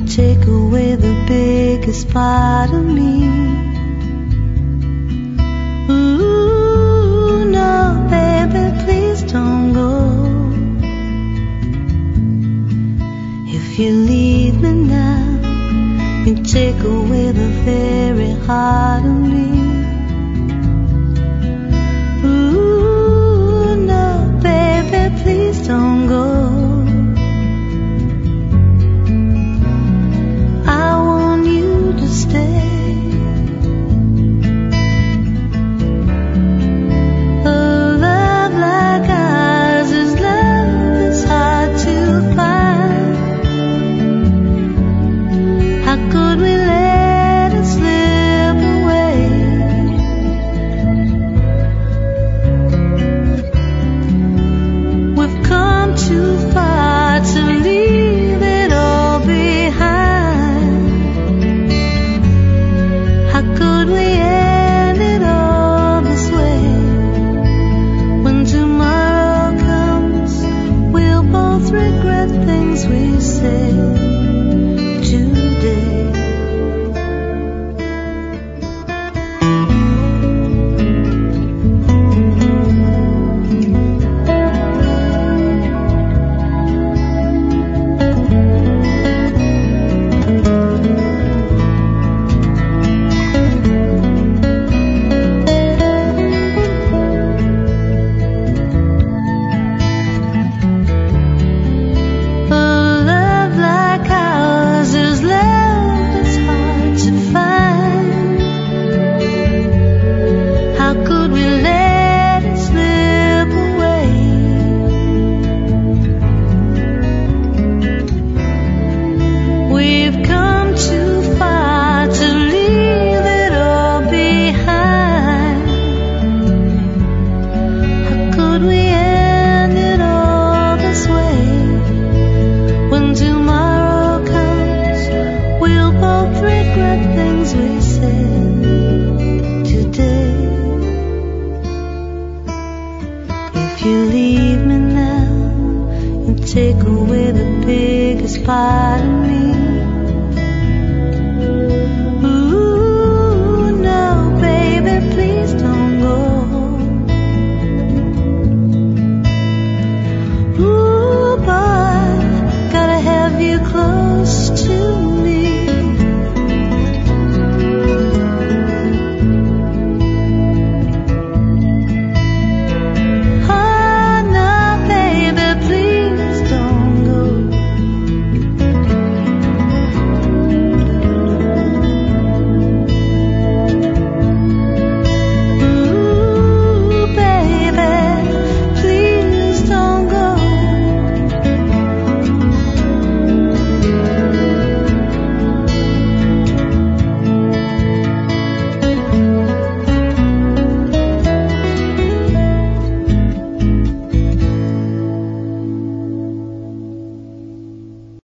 take away the biggest part of me. Ooh, no, baby, please don't go. If you leave me now, you take away the very heart of me. Ooh, no, baby, please don't go. Take away the biggest part of me.